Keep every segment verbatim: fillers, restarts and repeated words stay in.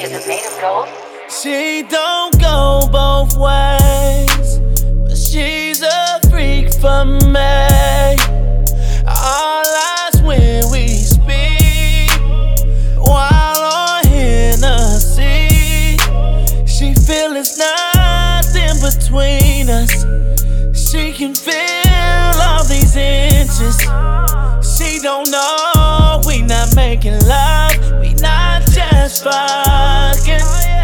Is it made of gold? She don't go both ways, but she's a freak for me. All eyes when we speak, while on Hennessy. She feel it's nothing between us. She can feel all these inches. She don't know we not making love, we not just fucking.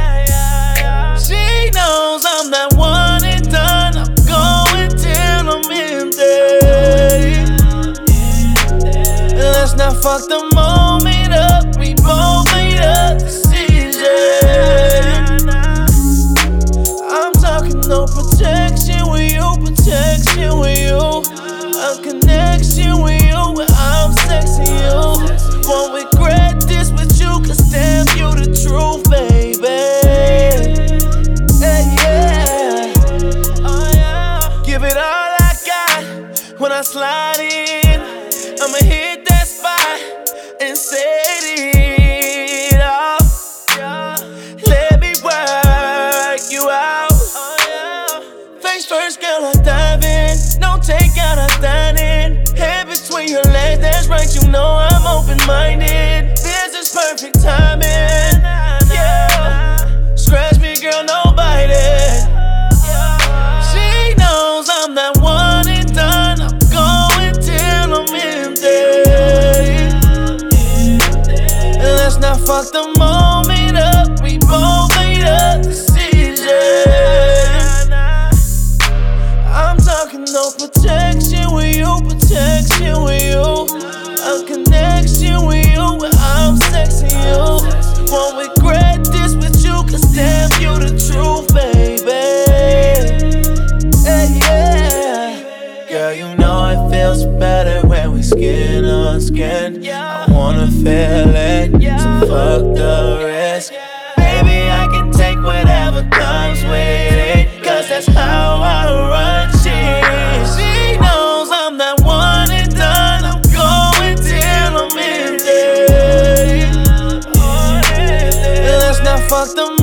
She knows I'm that one and done. I'm going till I'm empty. Let's not fuck the moment up. We both made a decision. I'm talking no protection with you, protection with you. A connection with you where I'm sexing you. Won't regret this with you, cause damn you the truth, baby. Hey, yeah. Oh, yeah. Give it all I got when I slide in. I'ma hit that spot and set it off. Let me work you out. Face first, girl, I dive in. No take out, I dine in. Head between your legs, that's right, you know I'm open-minded. This is perfect timing. Yeah, scratch me, girl, no biting. She knows I'm that one and done. I'm going till I'm empty. Let's not fuck the moment up. We both made a decision. I'm talking no protection with you, protection with you. A connection with you where I'm sexing you. Won't regret this with you, cause damn you the truth, baby. Hey, yeah. Girl, you know it feels better when we skin on skin. I wanna feel it, so fuck the rest. Baby, I can take whatever comes with it, cause that's how I run shit. She knows I'm that one and done. I'm going till I'm empty. Let's not fuck the